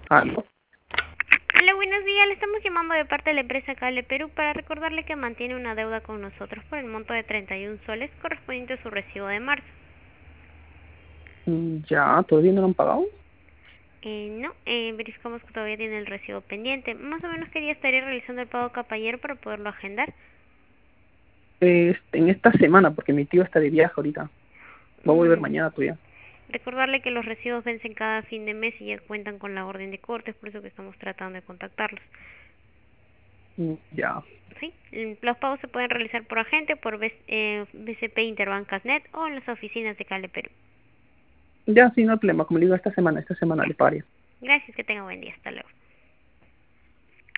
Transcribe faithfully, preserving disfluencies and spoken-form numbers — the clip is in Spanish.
Aló. Hola, buenos días. Le estamos llamando de parte de la empresa Cable Perú para recordarle que mantiene una deuda con nosotros por el monto de treinta y uno soles correspondiente a su recibo de marzo. Mm, Ya, ¿todavía no lo han pagado? Eh, no, eh, verificamos que todavía tiene el recibo pendiente. Más o menos qué día estaría realizando el pago capallero para poderlo agendar. Este, en esta semana, porque mi tío está de viaje ahorita. Va a volver Mm, mañana todavía. Recordarle que los recibos vencen cada fin de mes y ya cuentan con la orden de cortes, por eso que estamos tratando de contactarlos. Mm, Ya, Sí, mm, los pagos se pueden realizar por agente, por B- eh, B C P Interbancas Net o en las oficinas de Cable Perú. ya, sí, no hay problema. Como le digo, esta semana, esta semana Ya, le pagaré. gracias, que tenga buen día. Hasta luego.